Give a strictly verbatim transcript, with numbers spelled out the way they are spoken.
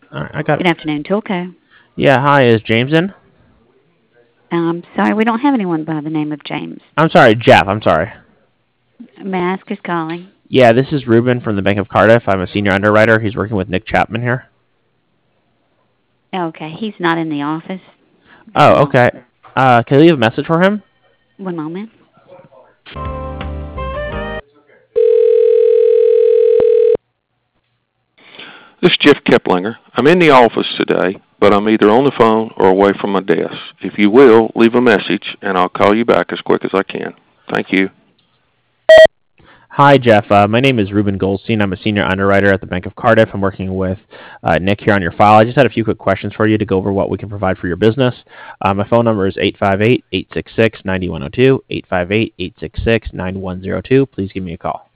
All right, I got Good it. afternoon, Tilco. Yeah, hi, is James in? Um, sorry, we don't have anyone by the name of James. I'm sorry, Jeff, I'm sorry. May I ask who's calling? Yeah, this is Ruben from the Bank of Cardiff. I'm a senior underwriter. He's working with Nick Chapman here. Okay, he's not in the office. Oh, Um, okay. Uh, can I leave a message for him? one moment. This is Jeff Keplinger. I'm in the office today, but I'm either on the phone or away from my desk. If you will, leave a message, and I'll call you back as quick as I can. Thank you. Hi, Jeff. Uh, my name is Ruben Goldstein. I'm a senior underwriter at the Bank of Cardiff. I'm working with uh, Nick here on your file. I just had a few quick questions for you to go over what we can provide for your business. Uh, my phone number is eight five eight, eight six six, nine one zero two, eight five eight, eight six six, nine one zero two. Please give me a call.